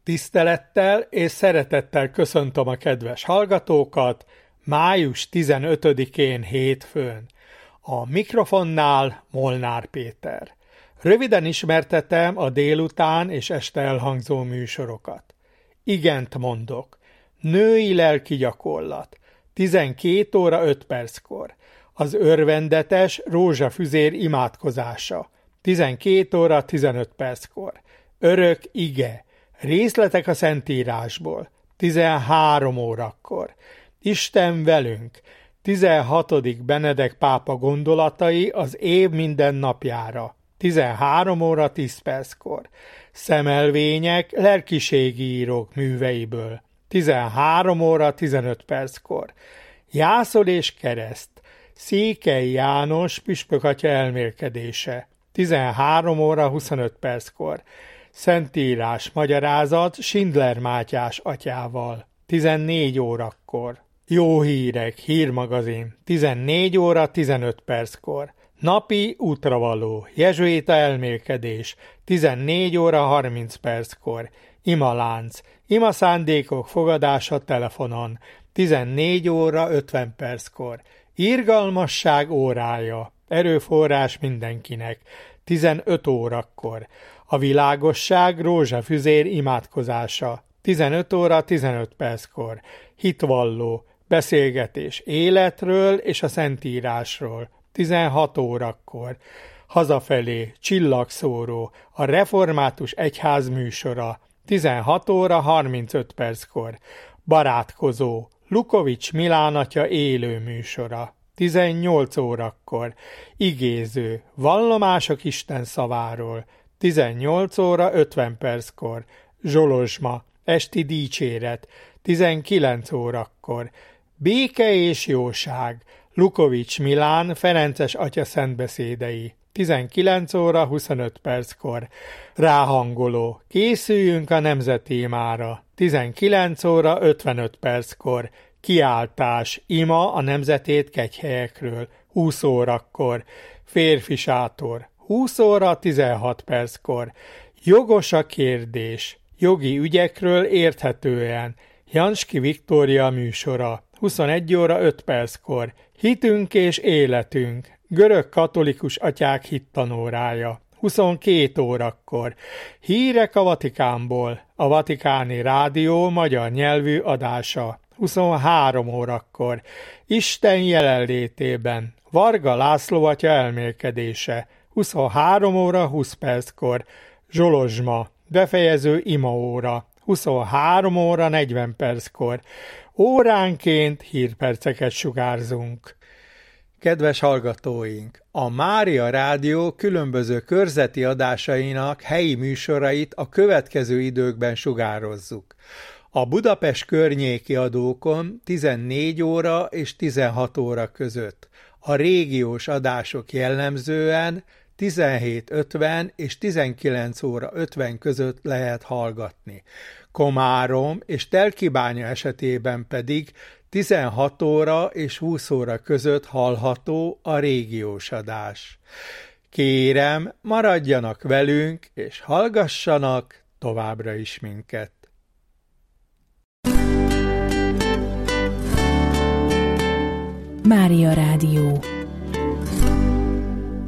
Tisztelettel és szeretettel köszöntöm a kedves hallgatókat május 15-én hétfőn. A mikrofonnál Molnár Péter. Röviden ismertetem a délután és este elhangzó műsorokat. Igent mondok. Női lelki gyakorlat. 12 óra 5 perckor. Az örvendetes rózsafüzér imádkozása. 12 óra 15 perckor. Örök ige. Részletek a Szentírásból. 13 órakor. Isten velünk. 16. Benedek pápa gondolatai az év minden napjára. 13 óra 10 perckor. Szemelvények lelkiségi írók műveiből. 13 óra 15 perckor. Jászol és kereszt. Székely János püspökatya elmélkedése. 13 óra 25 perckor. Szentírás magyarázat Schindler Mátyás atyával. 14 órakor. Jó hírek, hírmagazin. 14 óra 15 perckor. Napi útravaló, jezsuita elmélkedés. 14 óra 30 perckor. Imalánc, imaszándékok fogadása telefonon. 14 óra 50 perckor. Irgalmasság órája. Erőforrás mindenkinek. 15 órakor. A világosság rózsafüzér imádkozása. 15 óra 15 perckor. Hitvalló. Beszélgetés életről és a Szentírásról. 16 órakor. Hazafelé. Csillagszóró. A református egyház műsora. 16 óra 35 perckor. Barátkozó. Lukovics Milán atya élő műsora. 18 órakor. Igéző. Vallomások Isten szaváról. 18 óra 50 perckor. Zsolozsma. Esti dicséret. 19 órakor. Béke és jóság. Lukovics Milán Ferences atya szentbeszédei. 19 óra 25 perckor. Ráhangoló. Készüljünk a nemzetémára. 19 óra 55 perckor. Kiáltás. Ima a nemzetét kegyhelyekről. 20 órakor. Férfi sátor. 20 óra 16 perckor. Jogos a kérdés. Jogi ügyekről érthetően. Janski Viktória műsora. 21 óra 5 perckor. Hitünk és életünk. Görög katolikus atyák hittanórája. 22 órakor. Hírek a Vatikánból. A Vatikáni Rádió magyar nyelvű adása. 23 órakor. Isten jelenlétében. Varga László atya elmélkedése. 23 óra 20 perckor. Zsolozsma. Befejező imaóra. 23 óra 40 perckor. Óránként hírperceket sugárzunk. Kedves hallgatóink! A Mária Rádió különböző körzeti adásainak helyi műsorait a következő időkben sugározzuk. A Budapest környéki adókon 14 óra és 16 óra között. A régiós adások jellemzően 17:50 és 19 óra 50 között lehet hallgatni. Komárom és Telkibánya esetében pedig 16 óra és 20 óra között hallható a régiós adás. Kérem, maradjanak velünk és hallgassanak továbbra is minket. Mária Rádió.